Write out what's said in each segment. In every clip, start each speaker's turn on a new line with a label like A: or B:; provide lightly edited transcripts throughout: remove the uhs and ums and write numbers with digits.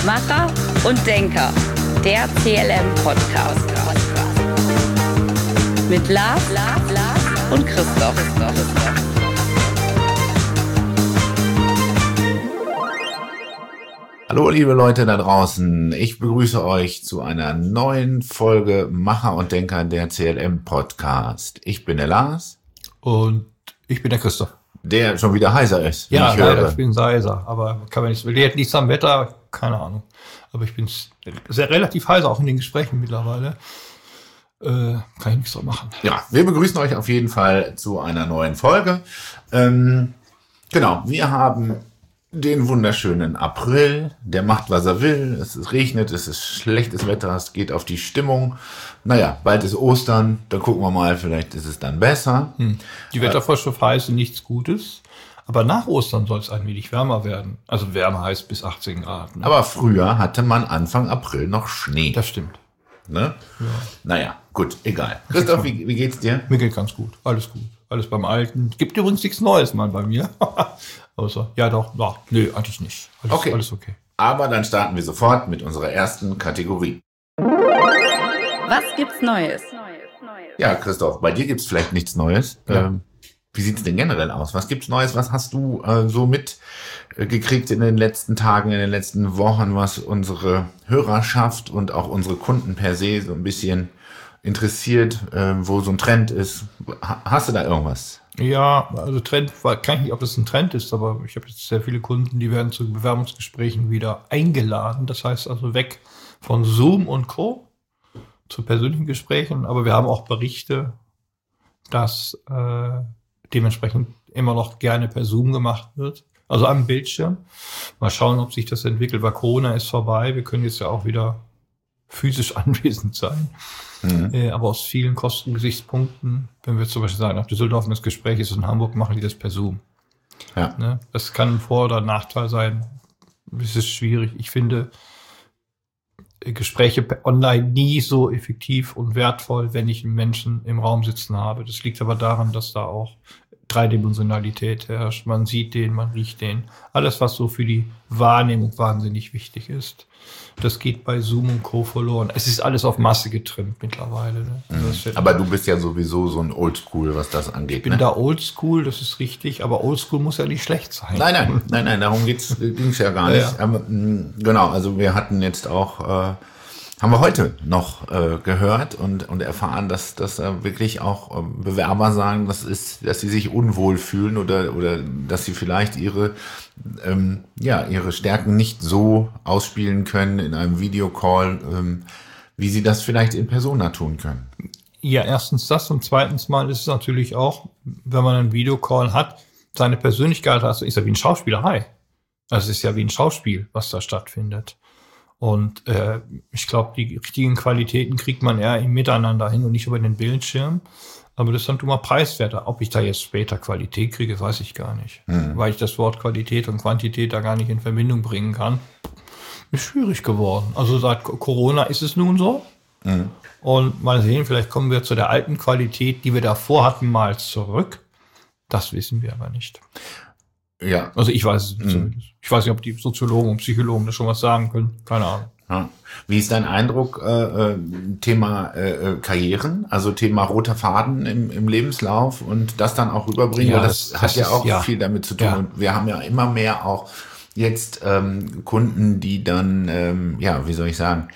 A: Macher und Denker, der CLM-Podcast. Mit Lars und Christoph.
B: Hallo liebe Leute da draußen, ich begrüße euch zu einer neuen Folge Macher und Denker, der CLM-Podcast. Ich bin der Lars.
C: Und ich bin der Christoph.
B: Der schon wieder heiser ist.
C: Ja, ich leider, ich bin heiser, aber kann man nicht, liegt am Wetter, keine Ahnung. Aber ich bin sehr relativ heiser, auch in den Gesprächen mittlerweile. Kann ich nichts drauf machen.
B: Ja, wir begrüßen euch auf jeden Fall zu einer neuen Folge. Genau, wir haben den wunderschönen April, der macht, was er will. Es regnet, es ist schlechtes Wetter, es geht auf die Stimmung. Naja, bald ist Ostern, dann gucken wir mal, vielleicht ist es dann besser.
C: Die Wettervorschrift heißt nichts Gutes, aber nach Ostern soll es ein wenig wärmer werden. Also wärmer heißt bis 18 Grad. Ne?
B: Aber früher hatte man Anfang April noch Schnee.
C: Das stimmt.
B: Ne?
C: Ja.
B: Naja, gut, egal. Christoph, wie geht's dir?
C: Mir geht ganz gut, alles gut. Alles beim Alten. Gibt übrigens nichts Neues mal bei mir. Außer, ja doch, no, nö, eigentlich nicht. Alles okay.
B: Aber dann starten wir sofort mit unserer ersten Kategorie.
A: Was gibt's Neues?
B: Ja, Christoph, bei dir gibt's vielleicht nichts Neues.
C: Ja.
B: Wie sieht's denn generell aus? Was gibt's Neues? Was hast du so mitgekriegt in den letzten Tagen, in den letzten Wochen, was unsere Hörerschaft und auch unsere Kunden per se so ein bisschen interessiert, wo so ein Trend ist? Hast du da irgendwas?
C: Ja, also Trend, kann ich nicht, ob das ein Trend ist, aber ich habe jetzt sehr viele Kunden, die werden zu Bewerbungsgesprächen wieder eingeladen. Das heißt also weg von Zoom und Co. zu persönlichen Gesprächen. Aber wir haben auch Berichte, dass dementsprechend immer noch gerne per Zoom gemacht wird. Also am Bildschirm. Mal schauen, ob sich das entwickelt, weil Corona ist vorbei. Wir können jetzt ja auch wieder physisch anwesend sein. Aber aus vielen Kostengesichtspunkten, wenn wir zum Beispiel sagen, nach Düsseldorf das Gespräch ist in Hamburg, machen die das per Zoom.
B: Ja.
C: Ne? Das kann ein Vor- oder Nachteil sein. Es ist schwierig. Ich finde Gespräche online nie so effektiv und wertvoll, wenn ich einen Menschen im Raum sitzen habe. Das liegt aber daran, dass da auch Dreidimensionalität herrscht. Man sieht den, man riecht den. Alles, was so für die Wahrnehmung wahnsinnig wichtig ist. Das geht bei Zoom und Co. verloren. Es ist alles auf Masse getrimmt mittlerweile. Ne?
B: Aber du bist ja sowieso so ein Oldschool, was das angeht.
C: Ich bin da Oldschool, das ist richtig, aber Oldschool muss ja nicht schlecht sein.
B: Nein, darum ging's ja gar nicht.
C: Ja.
B: Aber, genau, also wir hatten jetzt auch, haben wir heute noch gehört und erfahren, dass wirklich auch Bewerber sagen, dass sie sich unwohl fühlen oder dass sie vielleicht ihre Stärken nicht so ausspielen können in einem Videocall, wie sie das vielleicht in Persona tun können.
C: Ja, erstens das und zweitens mal ist es natürlich auch, wenn man einen Videocall hat, seine Persönlichkeit ist ja wie ein Schauspielerei. Also es ist ja wie ein Schauspiel, was da stattfindet. Und ich glaube, die richtigen Qualitäten kriegt man eher im Miteinander hin und nicht über den Bildschirm. Aber das ist dann immer preiswerter. Ob ich da jetzt später Qualität kriege, weiß ich gar nicht. Weil ich das Wort Qualität und Quantität da gar nicht in Verbindung bringen kann. Ist schwierig geworden. Also seit Corona ist es nun so. Und mal sehen, vielleicht kommen wir zu der alten Qualität, die wir davor hatten, mal zurück. Das wissen wir aber nicht.
B: Ja.
C: Also ich weiß es zumindest. Ich weiß nicht, ob die Soziologen und Psychologen da schon was sagen können. Keine Ahnung.
B: Ja. Wie ist dein Eindruck, Thema Karrieren, also Thema roter Faden im Lebenslauf und das dann auch rüberbringen?
C: Ja,
B: das hat ja auch viel damit zu tun.
C: Ja.
B: Und wir haben ja immer mehr auch jetzt Kunden, die dann, wie soll ich sagen,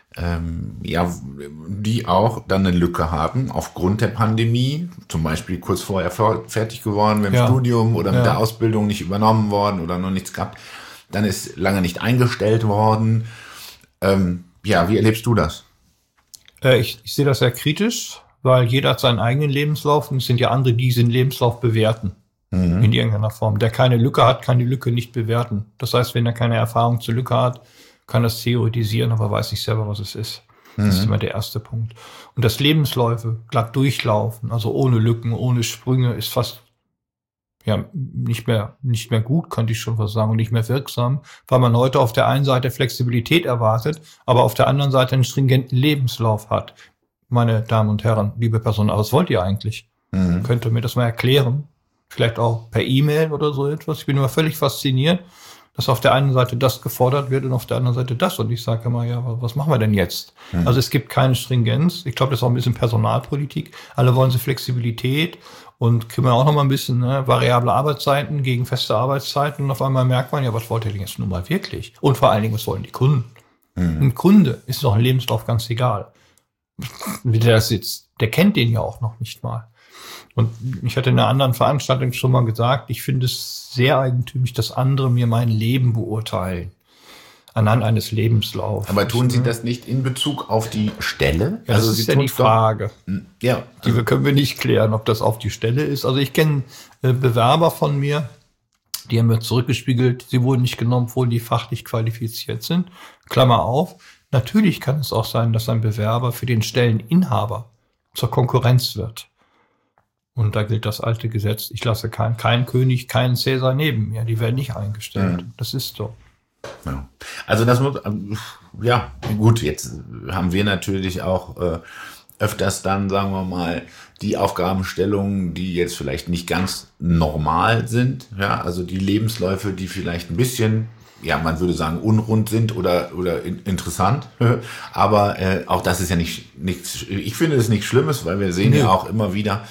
B: die auch dann eine Lücke haben aufgrund der Pandemie, zum Beispiel kurz vorher fertig geworden mit dem Studium oder mit der Ausbildung nicht übernommen worden oder noch nichts gehabt, dann ist lange nicht eingestellt worden. Wie erlebst du das?
C: Ich sehe das sehr kritisch, weil jeder hat seinen eigenen Lebenslauf und es sind ja andere, die diesen Lebenslauf bewerten. In irgendeiner Form. Der keine Lücke hat, kann die Lücke nicht bewerten. Das heißt, wenn er keine Erfahrung zur Lücke hat, kann das theoretisieren, aber weiß nicht selber, was es ist. Das ist immer der erste Punkt. Und das Lebensläufe glatt durchlaufen, also ohne Lücken, ohne Sprünge, ist fast nicht mehr gut, könnte ich schon was sagen, und nicht mehr wirksam, weil man heute auf der einen Seite Flexibilität erwartet, aber auf der anderen Seite einen stringenten Lebenslauf hat. Meine Damen und Herren, liebe Personen, was wollt ihr eigentlich? Könnt ihr mir das mal erklären? Vielleicht auch per E-Mail oder so etwas. Ich bin immer völlig fasziniert, dass auf der einen Seite das gefordert wird und auf der anderen Seite das. Und ich sage immer, ja, was machen wir denn jetzt? Also es gibt keine Stringenz. Ich glaube, das ist auch ein bisschen Personalpolitik. Alle wollen sie Flexibilität und kümmern auch noch mal ein bisschen, ne, variable Arbeitszeiten gegen feste Arbeitszeiten. Und auf einmal merkt man, ja, was wollt ihr denn jetzt nun mal wirklich? Und vor allen Dingen, was wollen die Kunden? Ein Kunde ist doch ein Lebenslauf ganz egal. Wie der das sitzt, der kennt den ja auch noch nicht mal. Und ich hatte in einer anderen Veranstaltung schon mal gesagt, ich finde es sehr eigentümlich, dass andere mir mein Leben beurteilen. Anhand eines Lebenslaufs.
B: Aber tun Sie das nicht in Bezug auf die Stelle?
C: Ja, also das ist ja die Frage.
B: Ja.
C: Die können wir nicht klären, ob das auf die Stelle ist. Also ich kenne Bewerber von mir, die haben mir zurückgespiegelt, sie wurden nicht genommen, obwohl die fachlich qualifiziert sind. Klammer auf. Natürlich kann es auch sein, dass ein Bewerber für den Stelleninhaber zur Konkurrenz wird. Und da gilt das alte Gesetz, ich lasse keinen König, keinen Cäsar neben mir. Die werden nicht eingestellt. Das ist so.
B: Ja. Also das muss, ja, gut, jetzt haben wir natürlich auch öfters dann, sagen wir mal, die Aufgabenstellungen, die jetzt vielleicht nicht ganz normal sind. Ja, also die Lebensläufe, die vielleicht ein bisschen, ja, man würde sagen, unrund sind oder interessant. Aber auch das ist ja nichts, ich finde es nichts Schlimmes, weil wir sehen ja auch immer wieder,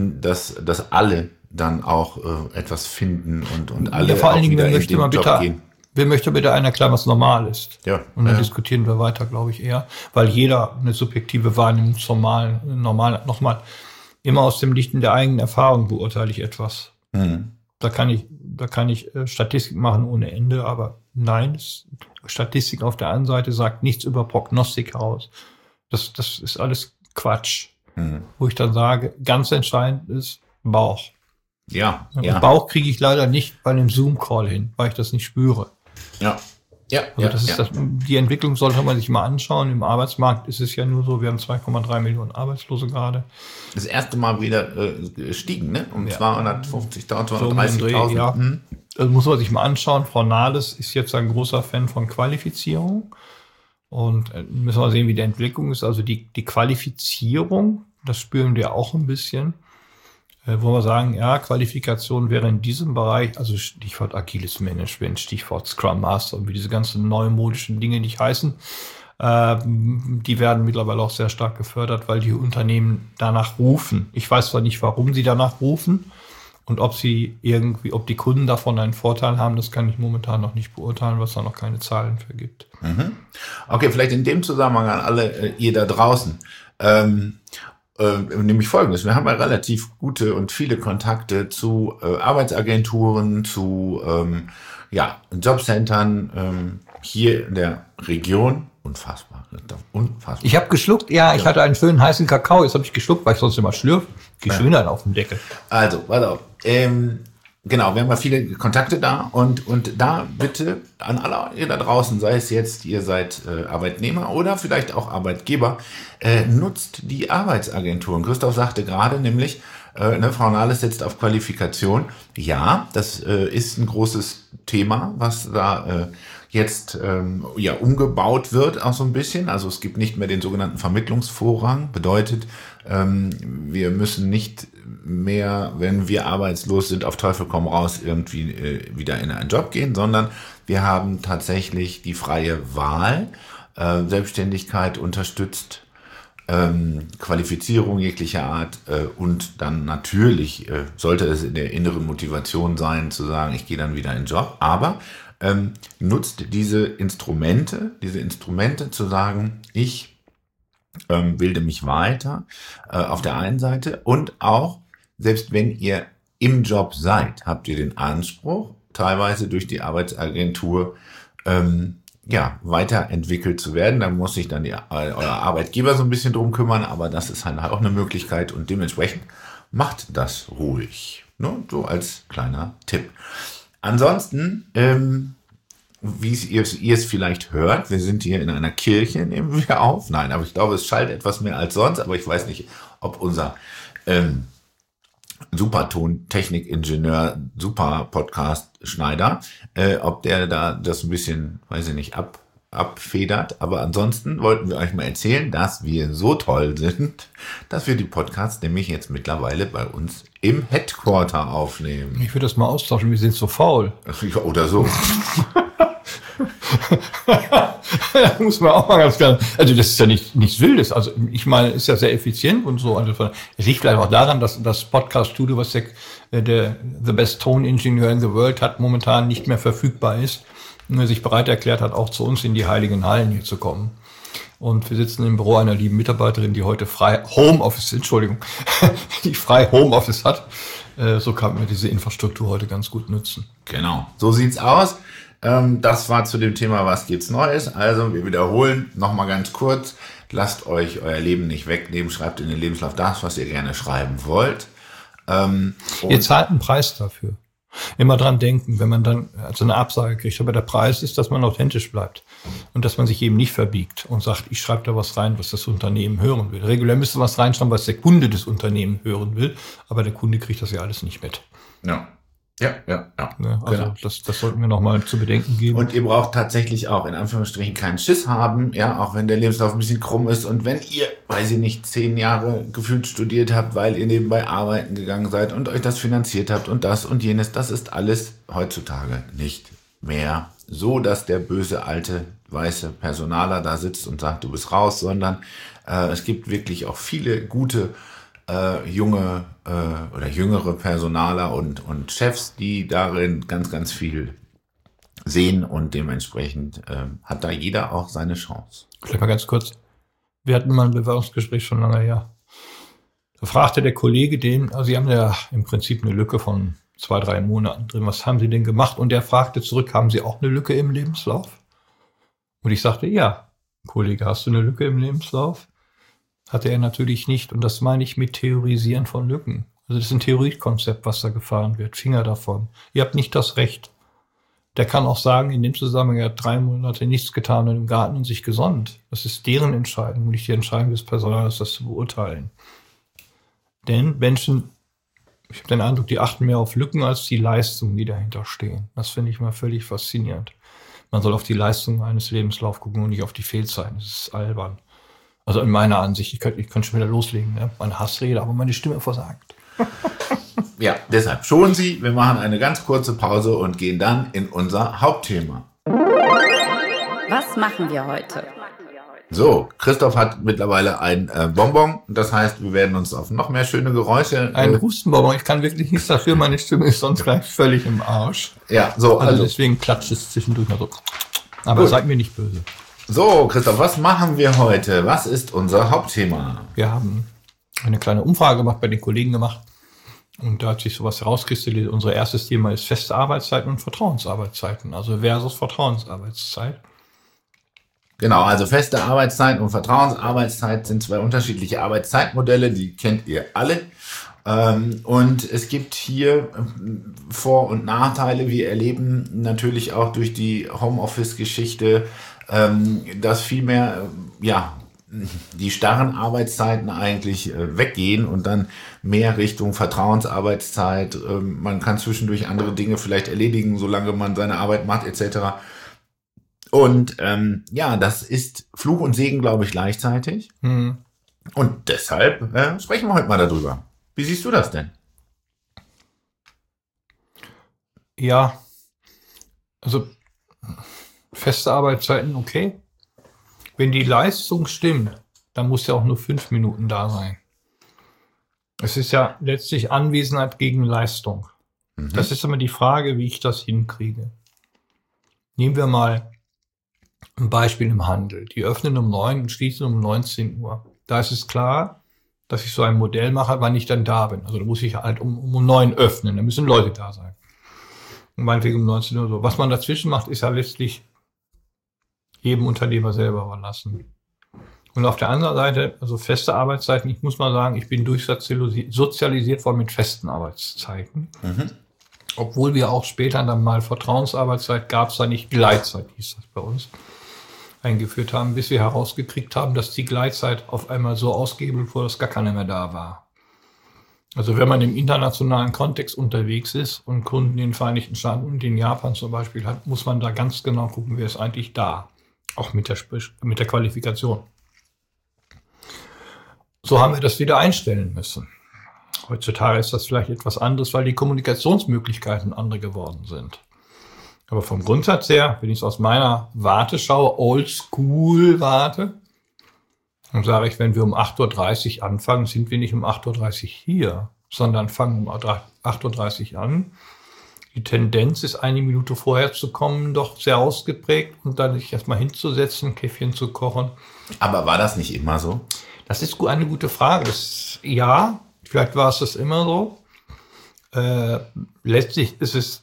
B: dass alle dann auch etwas finden und alle
C: ja, vor allen
B: auch
C: Dingen,
B: wieder
C: möchte
B: in den
C: mal
B: Job
C: bitte,
B: gehen.
C: wer möchte bitte einer erklären, was normal ist?
B: Ja.
C: Und dann diskutieren wir weiter, glaube ich, eher. Weil jeder eine subjektive Wahrnehmung normal, nochmal, immer aus dem Licht der eigenen Erfahrung beurteile ich etwas. Da kann ich Statistik machen ohne Ende, aber nein, Statistik auf der einen Seite sagt nichts über Prognostik heraus. Das ist alles Quatsch. Wo ich dann sage, ganz entscheidend ist Bauch.
B: Ja.
C: Und Bauch kriege ich leider nicht bei einem Zoom-Call hin, weil ich das nicht spüre.
B: Ja. Ja.
C: Also das ist die Entwicklung sollte man sich mal anschauen. Im Arbeitsmarkt ist es ja nur so, wir haben 2,3 Millionen Arbeitslose gerade.
B: Das erste Mal wieder gestiegen, ne? Um 250.000,
C: So um den Dreh,
B: 230.000.
C: ja. Also muss man sich mal anschauen. Frau Nahles ist jetzt ein großer Fan von Qualifizierung. Und müssen wir sehen, wie die Entwicklung ist. Also die Qualifizierung, das spüren wir auch ein bisschen. Wo wir sagen, ja, Qualifikation wäre in diesem Bereich, also Stichwort agiles Management, Stichwort Scrum Master und wie diese ganzen neumodischen Dinge nicht heißen, die werden mittlerweile auch sehr stark gefördert, weil die Unternehmen danach rufen. Ich weiß zwar nicht, warum sie danach rufen und ob die Kunden davon einen Vorteil haben, das kann ich momentan noch nicht beurteilen, was da noch keine Zahlen für gibt.
B: Okay, vielleicht in dem Zusammenhang an alle ihr da draußen. Nämlich Folgendes: Wir haben ja relativ gute und viele Kontakte zu Arbeitsagenturen, zu Jobcentern hier in der Region. Unfassbar.
C: Ich habe geschluckt, ich hatte einen schönen heißen Kakao, jetzt habe ich geschluckt, weil ich sonst immer schlürfe. Die Schönheit auf dem Deckel.
B: Also, warte auf. Genau, wir haben ja viele Kontakte da und da bitte an alle ihr da draußen, sei es jetzt, ihr seid Arbeitnehmer oder vielleicht auch Arbeitgeber, nutzt die Arbeitsagenturen. Christoph sagte gerade nämlich, Frau Nahles setzt auf Qualifikation. Ja, das ist ein großes Thema, was da jetzt umgebaut wird auch so ein bisschen. Also es gibt nicht mehr den sogenannten Vermittlungsvorrang. Bedeutet, wir müssen nicht mehr, wenn wir arbeitslos sind, auf Teufel komm raus irgendwie wieder in einen Job gehen, sondern wir haben tatsächlich die freie Wahl, Selbstständigkeit unterstützt, Qualifizierung jeglicher Art und dann natürlich sollte es in der inneren Motivation sein, zu sagen, ich gehe dann wieder in den Job, aber nutzt diese Instrumente zu sagen, ich bilde mich weiter auf der einen Seite und auch, selbst wenn ihr im Job seid, habt ihr den Anspruch, teilweise durch die Arbeitsagentur weiterentwickelt zu werden. Da muss sich dann euer Arbeitgeber so ein bisschen drum kümmern, aber das ist halt auch eine Möglichkeit und dementsprechend macht das ruhig. Ne? So als kleiner Tipp. Ansonsten, wie ihr es vielleicht hört, wir sind hier in einer Kirche, nehmen wir auf. Nein, aber ich glaube, es schallt etwas mehr als sonst, aber ich weiß nicht, ob unser Superton-Technikingenieur, Super-Podcast-Schneider, ob der da das ein bisschen, weiß ich nicht, abfedert. Aber ansonsten wollten wir euch mal erzählen, dass wir so toll sind, dass wir die Podcasts nämlich jetzt mittlerweile bei uns im Headquarter aufnehmen.
C: Ich würde das mal austauschen, wir sind so faul.
B: Oder so.
C: Muss man auch mal ganz klar. Also das ist ja nichts Wildes. Also ich meine, ist ja sehr effizient und so. Also es liegt vielleicht auch daran, dass das Podcast-Studio, was der The Best Tone Engineer in the World hat, momentan nicht mehr verfügbar ist und er sich bereit erklärt hat, auch zu uns in die heiligen Hallen hier zu kommen. Und wir sitzen im Büro einer lieben Mitarbeiterin, die heute frei Homeoffice hat. So kann man diese Infrastruktur heute ganz gut nutzen.
B: Genau, so sieht's aus. Das war zu dem Thema, was gibt's Neues. Also wir wiederholen nochmal ganz kurz. Lasst euch euer Leben nicht wegnehmen. Schreibt in den Lebenslauf das, was ihr gerne schreiben wollt.
C: Ihr zahlt einen Preis dafür. Immer dran denken, wenn man dann also eine Absage kriegt. Aber der Preis ist, dass man authentisch bleibt. Und dass man sich eben nicht verbiegt und sagt, ich schreibe da was rein, was das Unternehmen hören will. Regulär müsste was reinschreiben, was der Kunde des Unternehmens hören will. Aber der Kunde kriegt das ja alles nicht mit.
B: Ja. Ja.
C: Also genau. Das sollten wir nochmal zu bedenken geben.
B: Und ihr braucht tatsächlich auch in Anführungsstrichen keinen Schiss haben, ja, auch wenn der Lebenslauf ein bisschen krumm ist und wenn ihr, weiß ich nicht, 10 Jahre gefühlt studiert habt, weil ihr nebenbei arbeiten gegangen seid und euch das finanziert habt und das und jenes, das ist alles heutzutage nicht mehr so, dass der böse alte weiße Personaler da sitzt und sagt, du bist raus, sondern es gibt wirklich auch viele gute junge oder jüngere Personaler und Chefs, die darin ganz, ganz viel sehen und dementsprechend hat da jeder auch seine Chance.
C: Vielleicht mal ganz kurz. Wir hatten mal ein Bewerbungsgespräch schon lange her. Da fragte der Kollege den, also Sie haben ja im Prinzip eine Lücke von 2-3 Monaten drin. Was haben Sie denn gemacht? Und der fragte zurück, haben Sie auch eine Lücke im Lebenslauf? Und ich sagte, ja. Kollege, hast du eine Lücke im Lebenslauf? Hatte er natürlich nicht. Und das meine ich mit Theorisieren von Lücken. Also das ist ein Theoriekonzept, was da gefahren wird. Finger davon. Ihr habt nicht das Recht. Der kann auch sagen, in dem Zusammenhang, er hat 3 Monate nichts getan und im Garten und sich gesonnt. Das ist deren Entscheidung und nicht die Entscheidung des Personals, das zu beurteilen. Denn Menschen, ich habe den Eindruck, die achten mehr auf Lücken als die Leistungen, die dahinter stehen. Das finde ich mal völlig faszinierend. Man soll auf die Leistung eines Lebenslaufs gucken und nicht auf die Fehlzeiten. Das ist albern. Also in meiner Ansicht, ich könnte schon wieder loslegen, ne? Meine Hassrede, aber meine Stimme versagt.
B: Ja, deshalb schonen Sie. Wir machen eine ganz kurze Pause und gehen dann in unser Hauptthema.
A: Was machen wir heute?
B: So, Christoph hat mittlerweile ein Bonbon. Das heißt, wir werden uns auf noch mehr schöne Geräusche...
C: Ein Hustenbonbon. Ich kann wirklich nichts dafür. Meine Stimme ist sonst gleich völlig im Arsch.
B: Ja, so.
C: Also deswegen klatscht es zwischendurch mal so. Aber
B: gut.
C: Seid mir nicht böse.
B: So, Christoph, was machen wir heute? Was ist unser Hauptthema?
C: Wir haben eine kleine Umfrage gemacht, bei den Kollegen gemacht. Und da hat sich sowas herauskristallisiert. Unser erstes Thema ist feste Arbeitszeiten und Vertrauensarbeitszeiten. Also versus Vertrauensarbeitszeit.
B: Genau, also feste Arbeitszeit und Vertrauensarbeitszeit sind 2 unterschiedliche Arbeitszeitmodelle. Die kennt ihr alle. Und es gibt hier Vor- und Nachteile. Wir erleben natürlich auch durch die Homeoffice-Geschichte, dass viel mehr, die starren Arbeitszeiten eigentlich weggehen und dann mehr Richtung Vertrauensarbeitszeit. Man kann zwischendurch andere Dinge vielleicht erledigen, solange man seine Arbeit macht, etc. Und das ist Fluch und Segen, glaube ich, gleichzeitig. Mhm. Und deshalb sprechen wir heute mal darüber. Wie siehst du das denn?
C: Ja, also feste Arbeitszeiten, okay. Wenn die Leistung stimmt, dann muss ja auch nur 5 Minuten da sein. Es ist ja letztlich Anwesenheit gegen Leistung. Mhm. Das ist immer die Frage, wie ich das hinkriege. Nehmen wir mal ein Beispiel im Handel. Die öffnen um 9 und schließen um 19 Uhr. Da ist es klar, dass ich so ein Modell mache, wann ich dann da bin. Also da muss ich halt um 9 öffnen. Da müssen Leute da sein. Und meinetwegen um 19 Uhr so. Was man dazwischen macht, ist ja letztlich jedem Unternehmer selber überlassen. Und auf der anderen Seite, also feste Arbeitszeiten, ich muss mal sagen, ich bin durchsozialisiert worden mit festen Arbeitszeiten. Mhm. Obwohl wir auch später dann mal Vertrauensarbeitszeit, gab es da nicht, Gleitzeit hieß das bei uns, eingeführt haben, bis wir herausgekriegt haben, dass die Gleitzeit auf einmal so ausgehebelt wurde, dass gar keiner mehr da war. Also wenn man im internationalen Kontext unterwegs ist und Kunden in den Vereinigten Staaten und in Japan zum Beispiel hat, muss man da ganz genau gucken, wer ist eigentlich da. Auch mit der Qualifikation. So haben wir das wieder einstellen müssen. Heutzutage ist das vielleicht etwas anderes, weil die Kommunikationsmöglichkeiten andere geworden sind. Aber vom Grundsatz her, wenn ich es aus meiner Warte schaue, Oldschool-Warte, dann sage ich, wenn wir um 8.30 Uhr anfangen, sind wir nicht um 8.30 Uhr hier, sondern fangen um 8.30 Uhr an. Die Tendenz ist, eine Minute vorher zu kommen, doch sehr ausgeprägt und dann sich erstmal hinzusetzen, ein Käffchen zu kochen.
B: Aber war das nicht immer so?
C: Das ist eine gute Frage. Ja, vielleicht war es das immer so. Letztlich ist es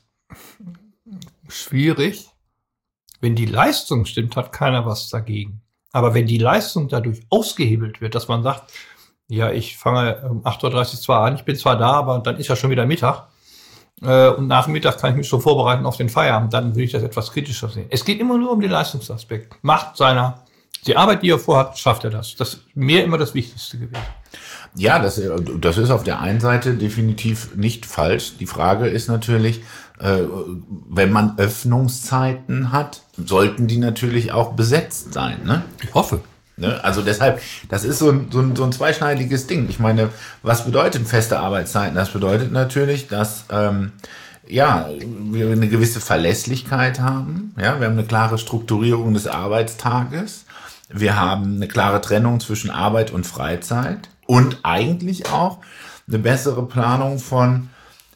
C: schwierig. Wenn die Leistung stimmt, hat keiner was dagegen. Aber wenn die Leistung dadurch ausgehebelt wird, dass man sagt, ja, ich fange um 8.30 Uhr zwar an, ich bin zwar da, aber dann ist ja schon wieder Mittag. Und nach dem Mittag kann ich mich schon vorbereiten auf den Feierabend, dann würde ich das etwas kritischer sehen. Es geht immer nur um den Leistungsaspekt. Die Arbeit, die er vorhat, schafft er das. Das ist mir immer das Wichtigste gewesen.
B: Ja, das ist auf der einen Seite definitiv nicht falsch. Die Frage ist natürlich, wenn man Öffnungszeiten hat, sollten die natürlich auch besetzt sein, ne?
C: Ich hoffe.
B: Ne? Also deshalb, das ist so ein zweischneidiges Ding. Ich meine, was bedeuten feste Arbeitszeiten? Das bedeutet natürlich, dass wir eine gewisse Verlässlichkeit haben. Ja, wir haben eine klare Strukturierung des Arbeitstages. Wir haben eine klare Trennung zwischen Arbeit und Freizeit und eigentlich auch eine bessere Planung von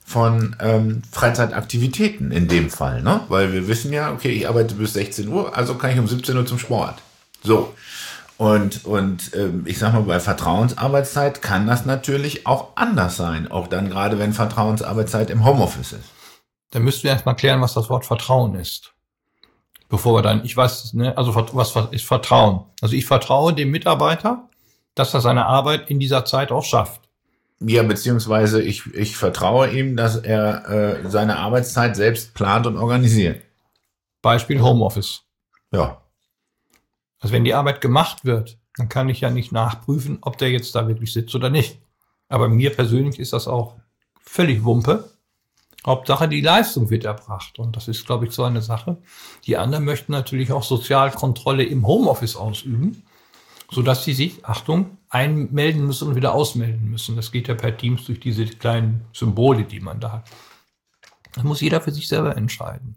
B: Freizeitaktivitäten in dem Fall, ne? Weil wir wissen ja, okay, ich arbeite bis 16 Uhr, also kann ich um 17 Uhr zum Sport. So. Und ich sag mal, bei Vertrauensarbeitszeit kann das natürlich auch anders sein. Auch dann gerade, wenn Vertrauensarbeitszeit im Homeoffice ist.
C: Dann müssten wir erstmal klären, was das Wort Vertrauen ist. Bevor wir dann, ich weiß, ne, also was ist Vertrauen? Also ich vertraue dem Mitarbeiter, dass er seine Arbeit in dieser Zeit auch schafft.
B: Ja, beziehungsweise ich vertraue ihm, dass er seine Arbeitszeit selbst plant und organisiert.
C: Beispiel Homeoffice.
B: Ja.
C: Also wenn die Arbeit gemacht wird, dann kann ich ja nicht nachprüfen, ob der jetzt da wirklich sitzt oder nicht. Aber mir persönlich ist das auch völlig Wumpe. Hauptsache, die Leistung wird erbracht. Und das ist, glaube ich, so eine Sache. Die anderen möchten natürlich auch Sozialkontrolle im Homeoffice ausüben, sodass sie sich, Achtung, einmelden müssen und wieder ausmelden müssen. Das geht ja per Teams durch diese kleinen Symbole, die man da hat. Das muss jeder für sich selber entscheiden.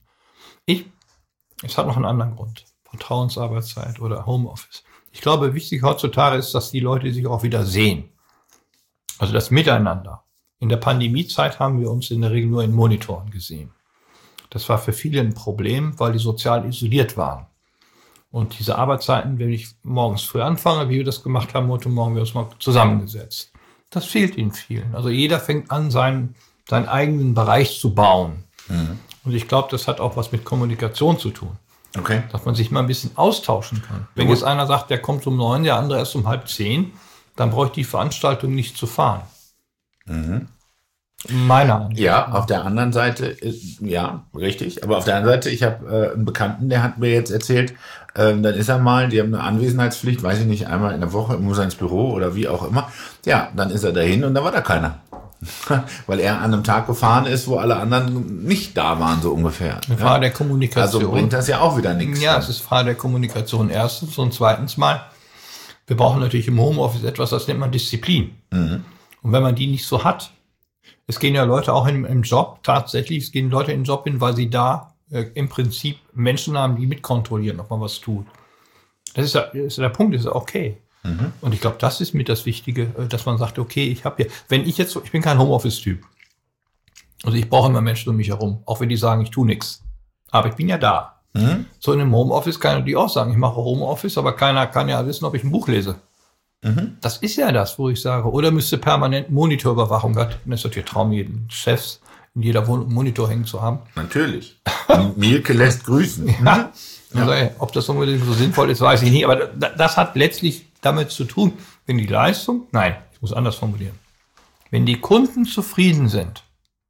C: Es hat noch einen anderen Grund. Vertrauensarbeitszeit oder Homeoffice. Ich glaube, wichtig heutzutage ist, dass die Leute sich auch wieder sehen. Also das Miteinander. In der Pandemiezeit haben wir uns in der Regel nur in Monitoren gesehen. Das war für viele ein Problem, weil die sozial isoliert waren. Und diese Arbeitszeiten, wenn ich morgens früh anfange, wie wir das gemacht haben, heute Morgen wir uns mal zusammengesetzt. Das fehlt ihnen vielen. Also jeder fängt an, seinen eigenen Bereich zu bauen. Mhm. Und ich glaube, das hat auch was mit Kommunikation zu tun.
B: Okay.
C: Dass man sich mal ein bisschen austauschen kann. Wenn jetzt einer sagt, der kommt um 9, der andere erst um 9:30, dann brauche ich die Veranstaltung nicht zu fahren.
B: Mhm.
C: Meiner Ansicht.
B: Ja, auf der anderen Seite, ja, richtig. Aber auf der anderen Seite, ich habe einen Bekannten, der hat mir jetzt erzählt, dann ist er mal, die haben eine Anwesenheitspflicht, weiß ich nicht, einmal in der Woche, muss er ins Büro oder wie auch immer. Ja, dann ist er dahin und da war da keiner. Weil er an einem Tag gefahren ist, wo alle anderen nicht da waren, so ungefähr.
C: Eine Frage der Kommunikation.
B: Also bringt das ja auch wieder nichts.
C: Ja, es ist Frage der Kommunikation erstens und zweitens mal, wir brauchen natürlich im Homeoffice etwas, das nennt man Disziplin. Mhm. Und wenn man die nicht so hat, es gehen ja Leute auch im Job, tatsächlich, es gehen Leute in den Job hin, weil sie da im Prinzip Menschen haben, die mitkontrollieren, ob man was tut. Das ist der Punkt, ist okay. Mhm. Und ich glaube, das ist mit das Wichtige, dass man sagt, okay, ich bin kein Homeoffice-Typ. Also ich brauche immer Menschen um mich herum, auch wenn die sagen, ich tue nichts. Aber ich bin ja da. Mhm. So in einem Homeoffice kann ich auch sagen, ich mache Homeoffice, aber keiner kann ja wissen, ob ich ein Buch lese. Mhm. Das ist ja das, wo ich sage, oder müsste permanent Monitorüberwachung hat. Das ist natürlich Traum jeden Chefs, in jeder Wohnung Monitor hängen zu haben.
B: Natürlich. Mielke lässt grüßen.
C: Ja. Also, ob das unbedingt so sinnvoll ist, weiß ich nicht. Aber das hat letztlich damit zu tun, wenn die Leistung, nein, ich muss anders formulieren. Wenn die Kunden zufrieden sind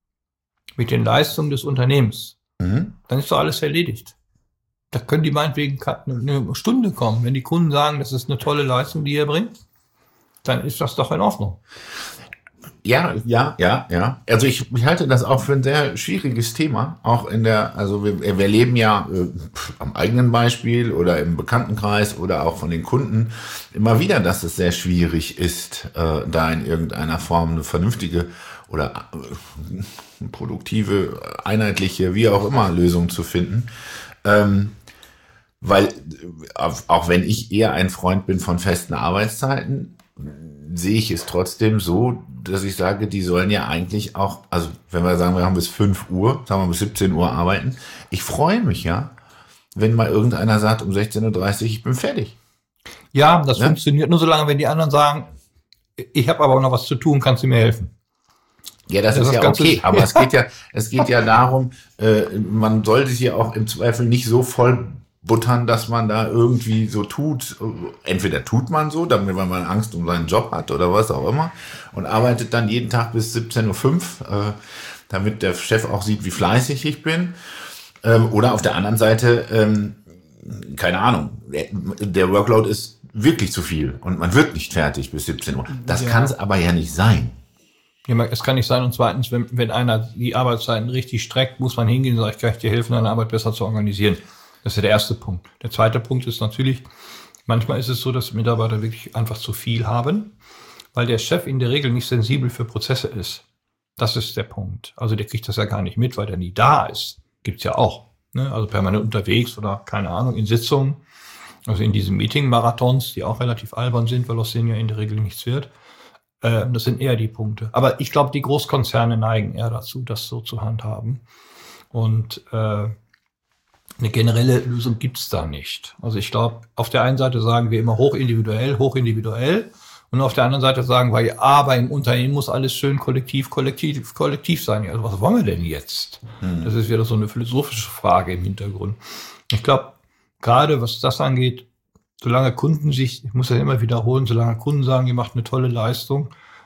C: mit den Leistungen des Unternehmens, dann ist doch alles erledigt. Da können die meinetwegen eine Stunde kommen. Wenn die Kunden sagen, das ist eine tolle Leistung, die ihr bringt, dann ist das doch in Ordnung.
B: Ja. Also ich halte das auch für ein sehr schwieriges Thema. Auch also wir leben ja am eigenen Beispiel oder im Bekanntenkreis oder auch von den Kunden immer wieder, dass es sehr schwierig ist, da in irgendeiner Form eine vernünftige oder produktive, einheitliche, wie auch immer, Lösung zu finden. Weil auch wenn ich eher ein Freund bin von festen Arbeitszeiten, sehe ich es trotzdem so, dass ich sage, die sollen ja eigentlich auch, also wenn wir sagen, wir haben bis 5 Uhr, sagen wir bis 17 Uhr arbeiten, ich freue mich ja, wenn mal irgendeiner sagt, um 16:30 Uhr, ich bin fertig.
C: Ja, das funktioniert nur so lange, wenn die anderen sagen, ich habe aber noch was zu tun, kannst du mir helfen?
B: Ja, das ist ja okay, aber es geht ja darum, man sollte sich ja auch im Zweifel nicht so voll buttern, dass man da irgendwie so tut. Entweder tut man so, damit weil man Angst um seinen Job hat oder was auch immer und arbeitet dann jeden Tag bis 17:05 Uhr, damit der Chef auch sieht, wie fleißig ich bin. Oder auf der anderen Seite, keine Ahnung, der Workload ist wirklich zu viel und man wird nicht fertig bis 17 Uhr. Das kann es aber ja nicht sein.
C: Ja, es kann nicht sein. Und zweitens, wenn einer die Arbeitszeiten richtig streckt, muss man hingehen und sagen, kann ich dir helfen, deine Arbeit besser zu organisieren. Das ist ja der erste Punkt. Der zweite Punkt ist natürlich, manchmal ist es so, dass Mitarbeiter wirklich einfach zu viel haben, weil der Chef in der Regel nicht sensibel für Prozesse ist. Das ist der Punkt. Also der kriegt das ja gar nicht mit, weil der nie da ist. Gibt's ja auch. Ne? Also permanent unterwegs oder, keine Ahnung, in Sitzungen. Also in diesen Meeting-Marathons, die auch relativ albern sind, weil aus denen ja in der Regel nichts wird. Das sind eher die Punkte. Aber ich glaube, die Großkonzerne neigen eher dazu, das so zu handhaben. Und eine generelle Lösung gibt's da nicht. Also ich glaube, auf der einen Seite sagen wir immer hochindividuell. Und auf der anderen Seite sagen wir, aber im Unternehmen muss alles schön kollektiv sein. Also was wollen wir denn jetzt? Das ist wieder so eine philosophische Frage im Hintergrund. Ich glaube, gerade was das angeht, solange Kunden sich, ich muss das immer wiederholen, solange Kunden sagen, ihr macht eine tolle Leistung,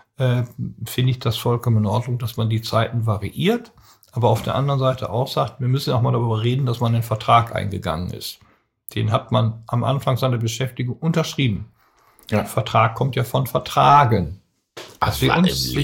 C: finde ich das vollkommen in Ordnung, dass man die Zeiten variiert. Aber auf der anderen Seite auch sagt, wir müssen auch mal darüber reden, dass man einen Vertrag eingegangen ist. Den hat man am Anfang seiner Beschäftigung unterschrieben. Ja. Der Vertrag kommt ja von Vertragen. Dass wir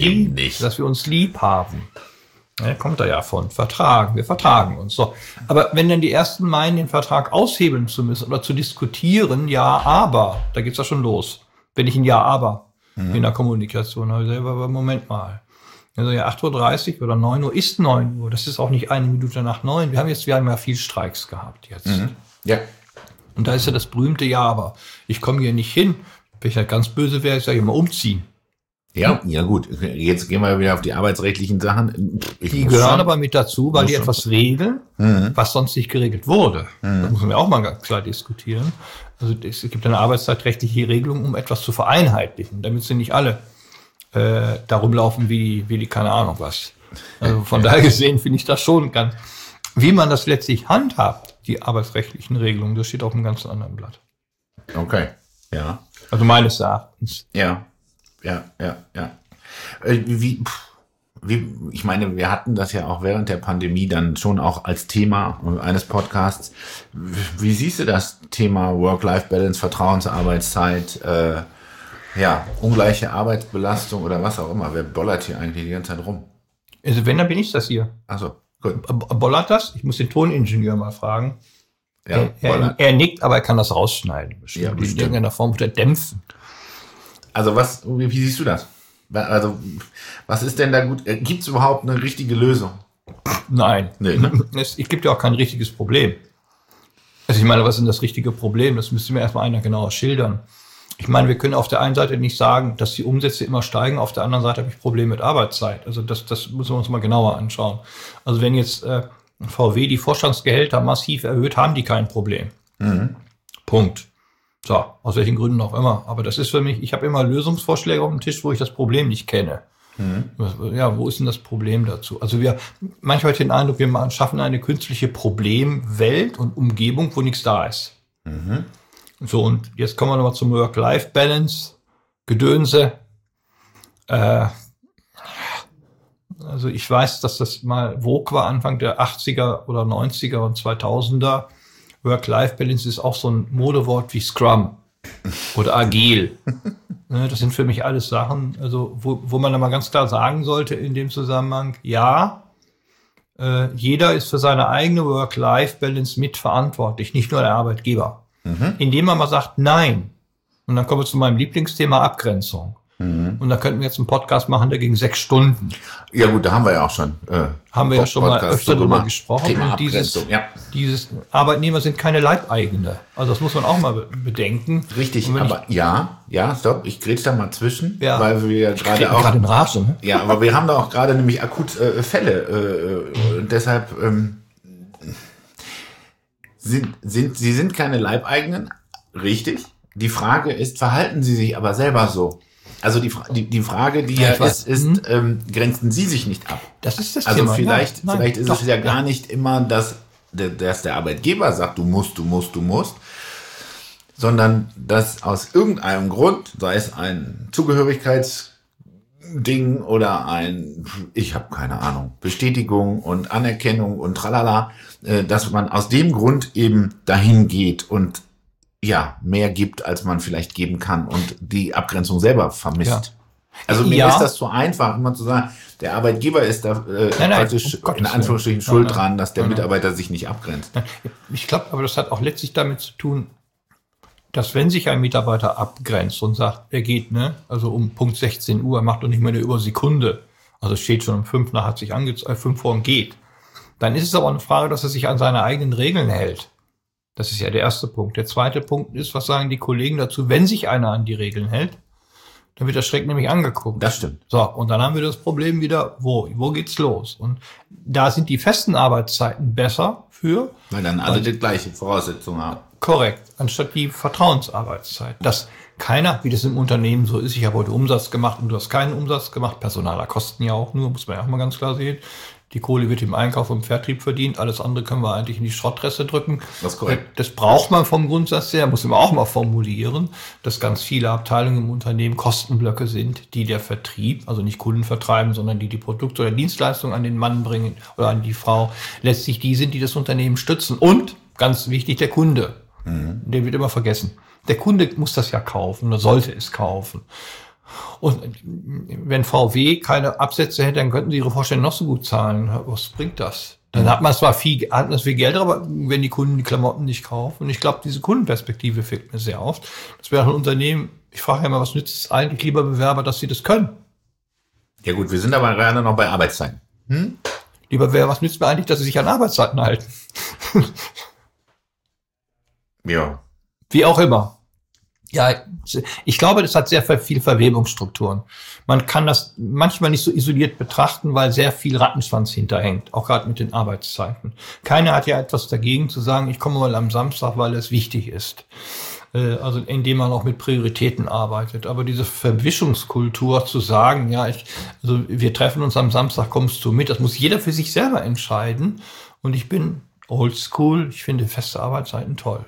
C: uns lieb haben. Ja, kommt da ja von Vertragen. Wir vertragen uns. So. Aber wenn dann die ersten meinen, den Vertrag aushebeln zu müssen oder zu diskutieren, ja, aber, da geht's ja schon los. Wenn ich ein Ja, aber in der Kommunikation habe, selber, Moment mal. Also ja, 8:30 Uhr oder 9 Uhr ist 9 Uhr. Das ist auch nicht 1 Minute nach 9. Wir haben ja viel Streiks gehabt jetzt.
B: Ja.
C: Und da ist ja das berühmte Ja, aber ich komme hier nicht hin. Wenn ich halt ganz böse wäre, ich sage immer umziehen.
B: Ja, gut. Jetzt gehen wir wieder auf die arbeitsrechtlichen Sachen.
C: Die gehören aber mit dazu, weil die etwas regeln, was sonst nicht geregelt wurde. Das müssen wir auch mal ganz klar diskutieren. Also es gibt eine arbeitszeitrechtliche Regelung, um etwas zu vereinheitlichen, damit sie nicht alle da rumlaufen wie die keine Ahnung was. Also von daher gesehen finde ich das schon ganz, wie man das letztlich handhabt, die arbeitsrechtlichen Regelungen, das steht auf einem ganz anderen Blatt.
B: Okay, ja.
C: Also meines Erachtens.
B: Ja. Ich meine, wir hatten das ja auch während der Pandemie dann schon auch als Thema eines Podcasts. Wie siehst du das Thema Work-Life-Balance, Vertrauensarbeitszeit, ungleiche Arbeitsbelastung oder was auch immer? Wer bollert hier eigentlich die ganze Zeit rum?
C: Also wenn, dann bin ich das hier.
B: Ach so, gut.
C: Bollert das? Ich muss den Toningenieur mal fragen.
B: Ja,
C: er nickt, aber er kann das rausschneiden.
B: Ja,
C: in irgendeiner Form oder dämpfen.
B: Also wie siehst du das? Also was ist denn da gut? Gibt es überhaupt eine richtige Lösung?
C: Nein.
B: Nee, ne?
C: Es gibt ja auch kein richtiges Problem. Also ich meine, was ist denn das richtige Problem? Das müsste mir erstmal einer genauer schildern. Ich meine, wir können auf der einen Seite nicht sagen, dass die Umsätze immer steigen, auf der anderen Seite habe ich Probleme mit Arbeitszeit. Also das müssen wir uns mal genauer anschauen. Also wenn jetzt VW die Vorstandsgehälter massiv erhöht, haben die kein Problem. Punkt. So, aus welchen Gründen auch immer. Aber das ist für mich, ich habe immer Lösungsvorschläge auf dem Tisch, wo ich das Problem nicht kenne. Ja, wo ist denn das Problem dazu? Also manchmal den Eindruck, wir schaffen eine künstliche Problemwelt und Umgebung, wo nichts da ist. So, und jetzt kommen wir nochmal zum Work-Life-Balance, Gedönse. Also ich weiß, dass das mal Vogue war, Anfang der 80er oder 90er und 2000er. Work-Life-Balance ist auch so ein Modewort wie Scrum. oder agil. Ne, das sind für mich alles Sachen, also wo man dann mal ganz klar sagen sollte in dem Zusammenhang, ja, jeder ist für seine eigene Work-Life-Balance mitverantwortlich, nicht nur der Arbeitgeber. Indem man mal sagt, nein. Und dann kommen wir zu meinem Lieblingsthema Abgrenzung. Und da könnten wir jetzt einen Podcast machen, der ging 6 Stunden.
B: Ja gut, da haben wir ja auch schon.
C: Haben wir ja schon mal öfter drüber gesprochen.
B: Thema
C: Und dieses Arbeitnehmer sind keine Leibeigene. Also das muss man auch mal bedenken.
B: Richtig, aber stopp, ich grätsch da mal zwischen,
C: Ja.
B: weil wir gerade auch...
C: Gerade in Rage, ne?
B: Ja, aber wir haben da auch gerade nämlich akut Fälle. Deshalb Sie sind keine Leibeigenen, richtig. Die Frage ist, verhalten Sie sich aber selber so? Also die Frage, die ist, grenzen Sie sich nicht ab?
C: Das ist das
B: Also
C: Thema.
B: vielleicht ist
C: doch,
B: es ja gar nicht immer, dass der Arbeitgeber sagt, du musst, sondern dass aus irgendeinem Grund, sei es ein Zugehörigkeitsding oder ich habe keine Ahnung, Bestätigung und Anerkennung und tralala, dass man aus dem Grund eben dahin geht und mehr gibt, als man vielleicht geben kann und die Abgrenzung selber vermisst. Ja. Also mir ist das zu einfach, immer zu sagen, der Arbeitgeber ist da praktisch in Anführungsstrichen schuld dran, dass der Mitarbeiter sich nicht abgrenzt.
C: Ich glaube, aber das hat auch letztlich damit zu tun, dass wenn sich ein Mitarbeiter abgrenzt und sagt, er geht, also um Punkt 16 Uhr, er macht doch nicht mehr eine Übersekunde, also steht schon um 5 nach, hat sich 5 vor und geht, dann ist es aber eine Frage, dass er sich an seine eigenen Regeln hält. Das ist ja der erste Punkt. Der zweite Punkt ist, was sagen die Kollegen dazu, wenn sich einer an die Regeln hält, dann wird er schräg nämlich angeguckt.
B: Das stimmt.
C: So, und dann haben wir das Problem wieder, wo geht's los? Und da sind die festen Arbeitszeiten besser für...
B: Weil dann alle die gleiche Voraussetzung haben.
C: Korrekt, anstatt die Vertrauensarbeitszeit. Dass keiner, wie das im Unternehmen so ist, ich habe heute Umsatz gemacht und du hast keinen Umsatz gemacht, Personaler kosten ja auch nur, muss man ja auch mal ganz klar sehen. Die Kohle wird im Einkauf und im Vertrieb verdient. Alles andere können wir eigentlich in die Schrottreste drücken.
B: Das ist korrekt.
C: Das braucht man vom Grundsatz her, muss man auch mal formulieren, dass ganz viele Abteilungen im Unternehmen Kostenblöcke sind, die der Vertrieb, also nicht Kunden vertreiben, sondern die Produkte oder Dienstleistungen an den Mann bringen oder an die Frau, letztlich die sind, die das Unternehmen stützen. Und, ganz wichtig, der Kunde. Der wird immer vergessen. Der Kunde muss das ja kaufen oder sollte es kaufen. Und wenn VW keine Absätze hätte, dann könnten sie ihre Vorstände noch so gut zahlen. Was bringt das? Dann hat man zwar viel Geld, aber wenn die Kunden die Klamotten nicht kaufen. Und ich glaube, diese Kundenperspektive fehlt mir sehr oft. Das wäre ein Unternehmen, ich frage ja immer, was nützt es eigentlich, lieber Bewerber, dass sie das können?
B: Ja gut, wir sind aber gerade noch bei Arbeitszeiten.
C: Lieber Bewerber, was nützt mir eigentlich, dass sie sich an Arbeitszeiten halten?
B: Ja.
C: Wie auch immer. Ja, ich glaube, das hat sehr viel Verwebungsstrukturen. Man kann das manchmal nicht so isoliert betrachten, weil sehr viel Rattenschwanz hinterhängt, auch gerade mit den Arbeitszeiten. Keiner hat ja etwas dagegen zu sagen, ich komme mal am Samstag, weil es wichtig ist. Also indem man auch mit Prioritäten arbeitet. Aber diese Verwischungskultur zu sagen, also wir treffen uns am Samstag, kommst du mit, das muss jeder für sich selber entscheiden. Und ich bin oldschool, ich finde feste Arbeitszeiten toll.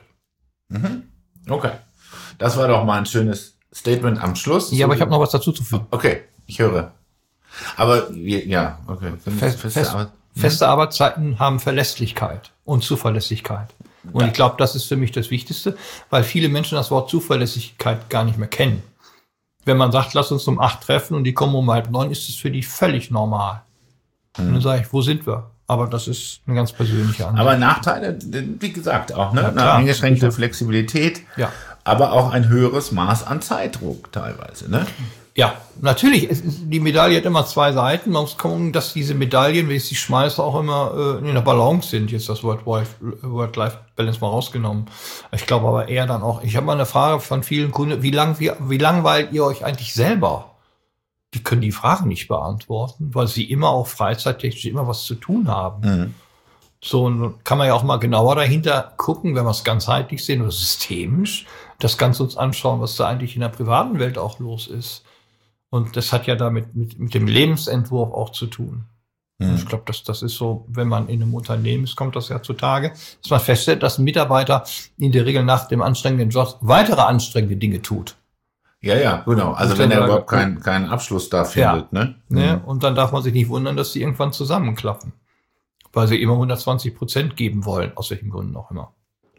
B: Okay. Das war doch mal ein schönes Statement am Schluss.
C: Ja, aber ich habe noch was dazu zu fügen.
B: Okay, ich höre. Aber okay.
C: Feste Arbeitszeiten haben Verlässlichkeit und Zuverlässigkeit. Und ich glaube, das ist für mich das Wichtigste, weil viele Menschen das Wort Zuverlässigkeit gar nicht mehr kennen. Wenn man sagt, lass uns um 8 treffen und die kommen um 8:30, ist es für die völlig normal. Und dann sage ich, wo sind wir? Aber das ist eine ganz persönliche Ansicht.
B: Aber Nachteile, wie gesagt, auch
C: Ja,
B: eine eingeschränkte Flexibilität, aber auch ein höheres Maß an Zeitdruck teilweise, ne?
C: Ja, natürlich. Die Medaille hat immer 2 Seiten. Man muss gucken, dass diese Medaillen, wenn ich sie schmeiße, auch immer in der Balance sind. Jetzt das Work-Life-Balance mal rausgenommen. Ich glaube aber eher dann auch, ich habe mal eine Frage von vielen Kunden, wie langweilt ihr euch eigentlich selber? Die können die Fragen nicht beantworten, weil sie immer auch freizeittechnisch immer was zu tun haben. So, und kann man ja auch mal genauer dahinter gucken, wenn wir es ganzheitlich sehen oder systemisch, das Ganze uns anschauen, was da eigentlich in der privaten Welt auch los ist. Und das hat ja damit mit dem Lebensentwurf auch zu tun. Und ich glaube, das ist so, wenn man in einem Unternehmen ist, kommt das ja zutage, dass man feststellt, dass ein Mitarbeiter in der Regel nach dem anstrengenden Job weitere anstrengende Dinge tut.
B: Ja, genau. Also wenn er überhaupt keinen Abschluss da findet, ne?
C: Und dann darf man sich nicht wundern, dass sie irgendwann zusammenklappen. Weil sie immer 120% geben wollen, aus welchen Gründen auch immer.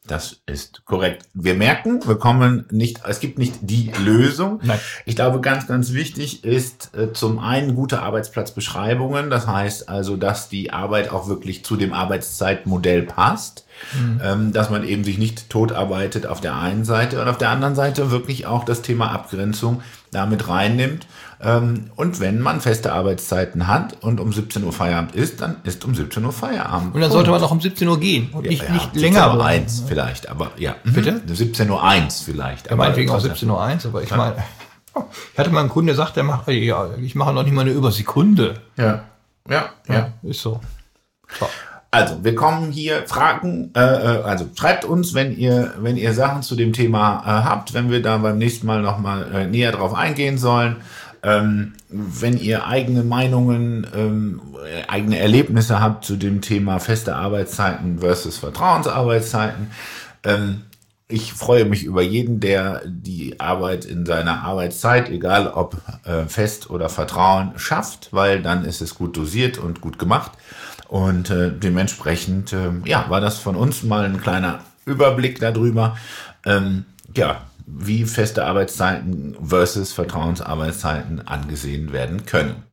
B: Das ist korrekt. Wir merken, es gibt nicht die Lösung.
C: Nein.
B: Ich glaube, ganz, ganz wichtig ist zum einen gute Arbeitsplatzbeschreibungen. Das heißt also, dass die Arbeit auch wirklich zu dem Arbeitszeitmodell passt. Dass man eben sich nicht totarbeitet auf der einen Seite und auf der anderen Seite wirklich auch das Thema Abgrenzung damit reinnimmt. Und wenn man feste Arbeitszeiten hat und um 17 Uhr Feierabend ist, dann ist um 17 Uhr Feierabend.
C: Und dann sollte man auch um 17 Uhr gehen und nicht länger bleiben.
B: 17:01 vielleicht, aber ja.
C: Bitte?
B: 17:01 vielleicht.
C: Ja, meinetwegen auch 17:01, aber ich meine, ich hatte mal einen Kunden, der sagt, ich mache noch nicht mal eine Übersekunde.
B: Ja.
C: Ist so.
B: Also, wir kommen hier Fragen, also schreibt uns, wenn ihr Sachen zu dem Thema habt, wenn wir da beim nächsten Mal nochmal näher drauf eingehen sollen. Wenn ihr eigene Meinungen, eigene Erlebnisse habt zu dem Thema feste Arbeitszeiten versus Vertrauensarbeitszeiten. Ich freue mich über jeden, der die Arbeit in seiner Arbeitszeit, egal ob fest oder Vertrauen, schafft, weil dann ist es gut dosiert und gut gemacht. Und dementsprechend war das von uns mal ein kleiner Überblick darüber, wie feste Arbeitszeiten versus Vertrauensarbeitszeiten angesehen werden können.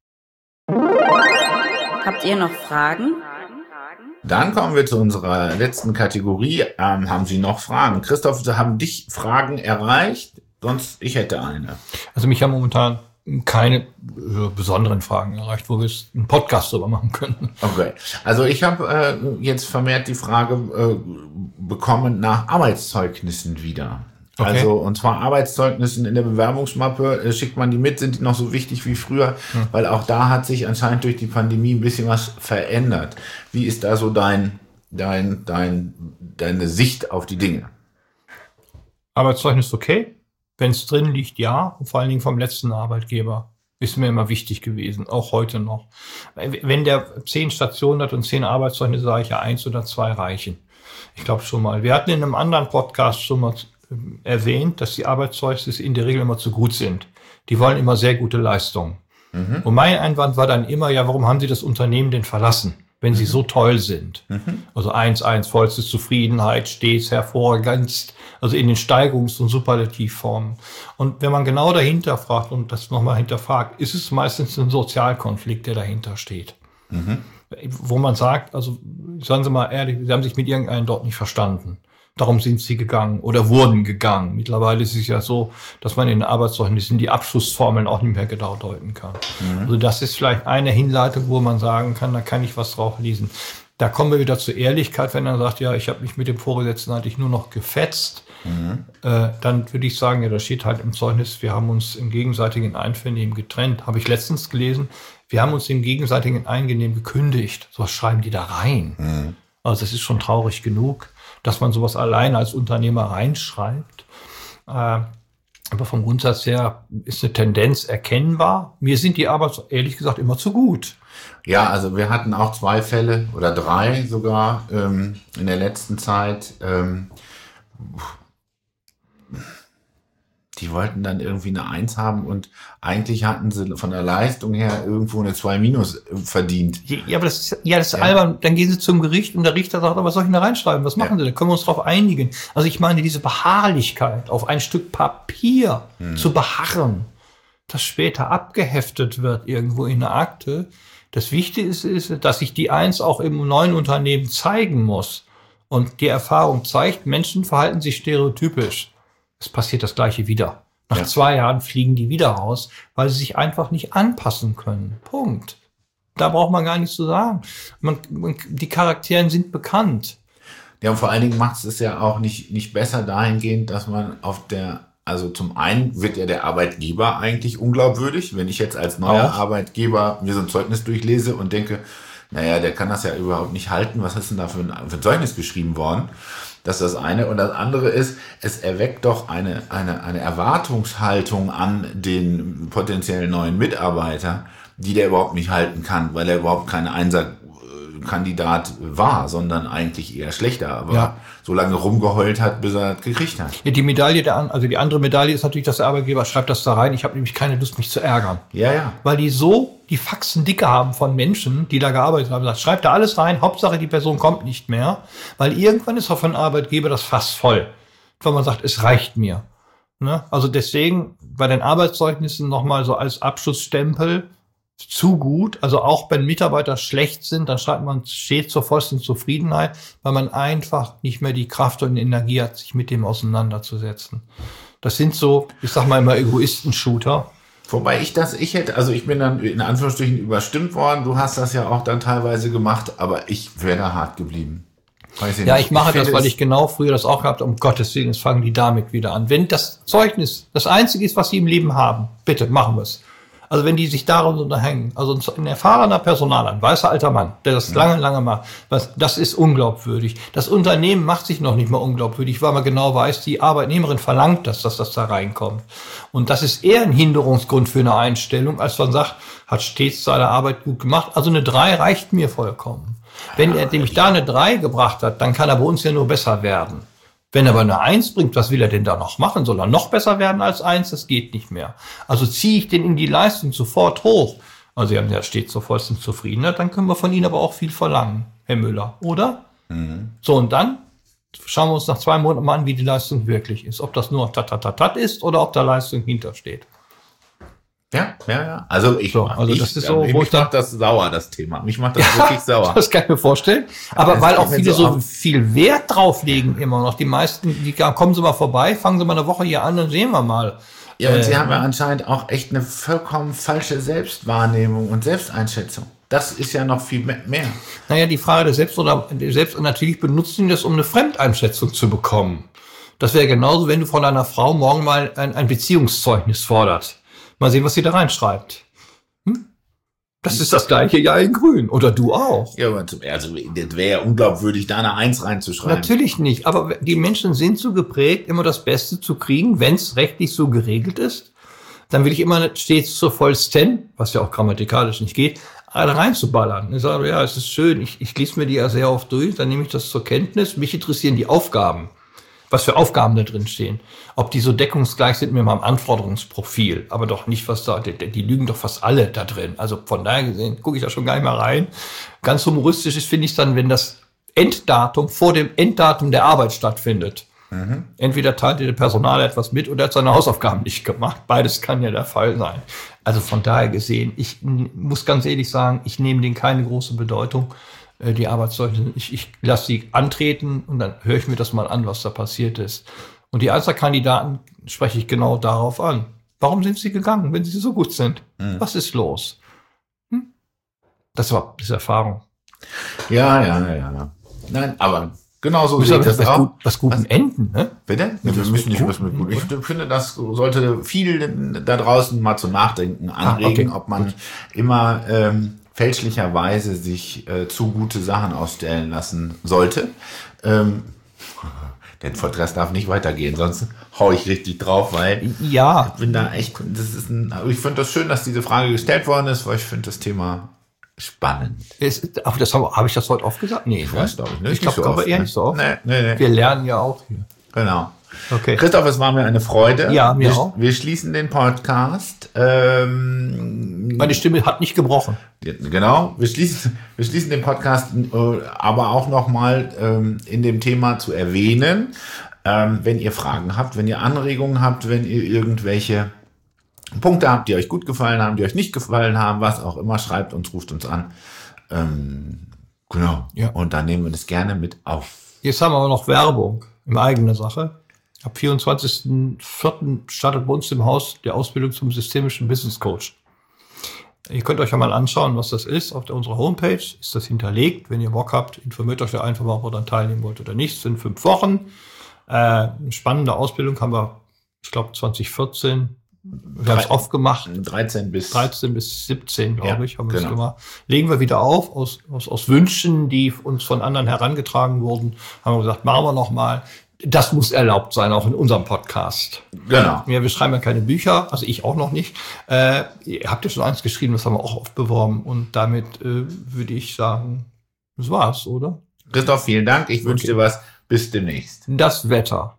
A: Habt ihr noch Fragen?
B: Dann kommen wir zu unserer letzten Kategorie. Haben Sie noch Fragen? Christoph, haben dich Fragen erreicht? Sonst, ich hätte eine.
C: Also mich haben momentan keine besonderen Fragen erreicht, wo wir einen Podcast drüber machen können.
B: Okay. Also ich habe jetzt vermehrt die Frage bekommen nach Arbeitszeugnissen wieder.
C: Okay.
B: Also, und zwar Arbeitszeugnissen in der Bewerbungsmappe, schickt man die mit, sind die noch so wichtig wie früher? Weil auch da hat sich anscheinend durch die Pandemie ein bisschen was verändert. Wie ist da so deine Sicht auf die Dinge?
C: Arbeitszeugnis okay. Wenn es drin liegt, ja. Und vor allen Dingen vom letzten Arbeitgeber. Ist mir immer wichtig gewesen, auch heute noch. Wenn der 10 Stationen hat und 10 Arbeitszeugnisse, sage ich ja 1 oder 2 reichen. Ich glaube schon mal. Wir hatten in einem anderen Podcast schon mal erwähnt, dass die Arbeitszeugnisse in der Regel immer zu gut sind. Die wollen immer sehr gute Leistungen. Und mein Einwand war dann immer, ja, warum haben Sie das Unternehmen denn verlassen, wenn Sie so toll sind? Also 1, vollste Zufriedenheit, stets hervorragend, also in den Steigerungs- und Superlativformen. Und wenn man genau dahinter fragt und das nochmal hinterfragt, ist es meistens ein Sozialkonflikt, der dahinter steht. Wo man sagt, also sagen Sie mal ehrlich, Sie haben sich mit irgendeinem dort nicht verstanden. Darum sind Sie gegangen oder wurden gegangen. Mittlerweile ist es ja so, dass man in den Arbeitszeugnissen die Abschlussformeln auch nicht mehr genau deuten kann. Also das ist vielleicht eine Hinleitung, wo man sagen kann, da kann ich was drauf lesen. Da kommen wir wieder zur Ehrlichkeit, wenn er sagt, ja, ich habe mich mit dem Vorgesetzten eigentlich nur noch gefetzt. Dann würde ich sagen, ja, da steht halt im Zeugnis, wir haben uns im gegenseitigen Einvernehmen getrennt. Habe ich letztens gelesen, wir haben uns im gegenseitigen Einvernehmen gekündigt. So was schreiben die da rein. Also das ist schon traurig genug, dass man sowas alleine als Unternehmer reinschreibt. Aber vom Grundsatz her ist eine Tendenz erkennbar. Mir sind die aber, ehrlich gesagt, immer zu gut.
B: Ja, also wir hatten auch 2 Fälle oder 3 sogar in der letzten Zeit. Die wollten dann irgendwie eine 1 haben und eigentlich hatten sie von der Leistung her irgendwo eine 2- verdient.
C: Ja, aber das ist albern. Dann gehen sie zum Gericht und der Richter sagt, was soll ich denn da reinschreiben? Was machen sie? Da können wir uns drauf einigen. Also ich meine, diese Beharrlichkeit, auf ein Stück Papier zu beharren, das später abgeheftet wird irgendwo in der Akte. Das Wichtige ist, dass sich die 1 auch im neuen Unternehmen zeigen muss. Und die Erfahrung zeigt, Menschen verhalten sich stereotypisch. Es passiert das Gleiche wieder. Nach 2 Jahren fliegen die wieder raus, weil sie sich einfach nicht anpassen können. Punkt. Da braucht man gar nichts zu sagen. Die Charakteren sind bekannt.
B: Ja, und vor allen Dingen macht es ja auch nicht besser dahingehend, dass man also zum einen wird ja der Arbeitgeber eigentlich unglaubwürdig, wenn ich jetzt als neuer Arbeitgeber mir so ein Zeugnis durchlese und denke, naja, der kann das ja überhaupt nicht halten. Was ist denn da für ein Zeugnis geschrieben worden? Das ist das eine. Und das andere ist, es erweckt doch eine Erwartungshaltung an den potenziellen neuen Mitarbeiter, die der überhaupt nicht halten kann, weil er überhaupt kein Einser-Kandidat war, sondern eigentlich eher schlechter, aber so lange rumgeheult hat, bis er das gekriegt hat.
C: Ja, die Medaille, die andere Medaille ist natürlich, dass der Arbeitgeber schreibt das da rein. Ich habe nämlich keine Lust, mich zu ärgern.
B: Ja.
C: Weil die so die Faxen dicke haben von Menschen, die da gearbeitet haben. Sagt, schreibt da alles rein, Hauptsache die Person kommt nicht mehr, weil irgendwann ist auch von Arbeitgeber das Fass voll, wenn man sagt, es reicht mir. Ne? Also deswegen bei den Arbeitszeugnissen nochmal so als Abschlussstempel zu gut. Also auch wenn Mitarbeiter schlecht sind, dann schreibt man stets zur vollsten Zufriedenheit, weil man einfach nicht mehr die Kraft und die Energie hat, sich mit dem auseinanderzusetzen. Das sind so, ich sag mal immer Egoisten-Shooter.
B: Wobei ich bin dann in Anführungsstrichen überstimmt worden. Du hast das ja auch dann teilweise gemacht, aber ich wäre da hart geblieben.
C: Ich mache das, weil ich genau früher das auch gehabt habe. Um Gottes Willen, jetzt fangen die damit wieder an. Wenn das Zeugnis das Einzige ist, was sie im Leben haben, bitte, machen wir es. Also wenn die sich darum unterhängen, also ein erfahrener Personaler, ein weißer alter Mann, der das lange macht, das ist unglaubwürdig. Das Unternehmen macht sich noch nicht mal unglaubwürdig, weil man genau weiß, die Arbeitnehmerin verlangt das, dass das da reinkommt. Und das ist eher ein Hinderungsgrund für eine Einstellung, als man sagt, hat stets seine Arbeit gut gemacht. Also eine 3 reicht mir vollkommen. Wenn er nämlich da eine 3 gebracht hat, dann kann er bei uns ja nur besser werden. Wenn er aber eine 1 bringt, was will er denn da noch machen? Soll er noch besser werden als 1? Das geht nicht mehr. Also ziehe ich den in die Leistung sofort hoch. Also Sie haben ja stets zur vollsten Zufriedenheit, dann können wir von Ihnen aber auch viel verlangen, Herr Müller, oder? Mhm. So, und dann schauen wir uns nach 2 Monaten mal an, wie die Leistung wirklich ist. Ob das nur Tat ist oder ob da Leistung hintersteht.
B: Ja. Also das ist so, mich macht das sauer, das Thema. Mich macht das wirklich sauer.
C: Das kann ich mir vorstellen. Aber weil auch viele so viel Wert drauflegen immer noch. Die meisten, die kommen Sie mal vorbei, fangen Sie mal eine Woche hier an, dann sehen wir mal.
B: Ja, und Sie haben ja anscheinend auch echt eine vollkommen falsche Selbstwahrnehmung und Selbsteinschätzung. Das ist ja noch viel mehr.
C: Naja, die Frage der Selbst natürlich benutzen die das, um eine Fremdeinschätzung zu bekommen. Das wäre genauso, wenn du von deiner Frau morgen mal ein Beziehungszeugnis forderst. Mal sehen, was sie da reinschreibt. Das ist das gleiche ja in grün. Oder du auch.
B: Ja, also das wäre ja unglaubwürdig, da eine 1 reinzuschreiben.
C: Natürlich nicht. Aber die Menschen sind so geprägt, immer das Beste zu kriegen, wenn es rechtlich so geregelt ist. Dann will ich immer stets zur vollsten, was ja auch grammatikalisch nicht geht, alle reinzuballern. Ich sage, ja, es ist schön, ich lese mir die ja sehr oft durch, dann nehme ich das zur Kenntnis. Mich interessieren die Aufgaben. Was für Aufgaben da drin stehen. Ob die so deckungsgleich sind mit meinem Anforderungsprofil. Aber doch nicht, was da, die lügen doch fast alle da drin. Also von daher gesehen, gucke ich da schon gar nicht mehr rein. Ganz humoristisch ist, finde ich dann, wenn das Enddatum vor dem Enddatum der Arbeit stattfindet. Mhm. Entweder teilt der Personal etwas mit oder hat seine Hausaufgaben nicht gemacht. Beides kann ja der Fall sein. Also von daher gesehen, ich muss ganz ehrlich sagen, ich nehme denen keine große Bedeutung. Die Arbeitszeugnisse, ich lasse sie antreten und dann höre ich mir das mal an, was da passiert ist. Und die Einzelkandidaten spreche ich genau darauf an. Warum sind sie gegangen, wenn sie so gut sind? Was ist los? Das ist Erfahrung.
B: Ja. Nein, aber genau so sehe ich das auch.
C: Was guten Enden, ne?
B: Bitte? Wir müssen nicht was mit gut. Ich finde, das sollte viel da draußen mal zum Nachdenken anregen, ob man immer fälschlicherweise sich zu gute Sachen ausstellen lassen sollte. Der Podcast darf nicht weitergehen, sonst hau ich richtig drauf, weil ich bin da echt, ich finde das schön, dass diese Frage gestellt worden ist, weil ich finde das Thema spannend.
C: Habe ich das heute oft gesagt? Nee,
B: ich weiß, glaube ich nicht.
C: Ich glaube, kommen wir eher nicht so oft.
B: Nee.
C: Wir lernen ja auch hier.
B: Genau.
C: Okay.
B: Christoph, es war mir eine Freude.
C: Ja, mir auch.
B: Wir schließen den Podcast.
C: Meine Stimme hat nicht gebrochen.
B: Genau, wir schließen den Podcast, aber auch nochmal in dem Thema zu erwähnen, wenn ihr Fragen habt, wenn ihr Anregungen habt, wenn ihr irgendwelche Punkte habt, die euch gut gefallen haben, die euch nicht gefallen haben, was auch immer, schreibt uns, ruft uns an. Genau. Ja. Und dann nehmen wir das gerne mit auf.
C: Jetzt haben wir aber noch Werbung in eigener Sache. Ab 24.04. startet bei uns im Haus die Ausbildung zum systemischen Business Coach. Ihr könnt euch ja mal anschauen, was das ist. Auf unserer Homepage ist das hinterlegt. Wenn ihr Bock habt, informiert euch da einfach mal, ob ihr dann teilnehmen wollt oder nicht. Es sind 5 Wochen. Eine spannende Ausbildung haben wir, ich glaube 2014. Wir haben es oft gemacht.
B: 13 bis
C: 17, glaube ich, haben wir es gemacht. Legen wir wieder auf, aus Wünschen, die uns von anderen herangetragen wurden, haben wir gesagt, machen wir noch mal. Das muss erlaubt sein, auch in unserem Podcast.
B: Genau.
C: Ja, wir schreiben ja keine Bücher, also ich auch noch nicht. Ihr habt ja schon eins geschrieben, das haben wir auch oft beworben. Und damit würde ich sagen, das war's, oder?
B: Christoph, vielen Dank. Ich wünsche dir was. Bis demnächst.
C: Das Wetter.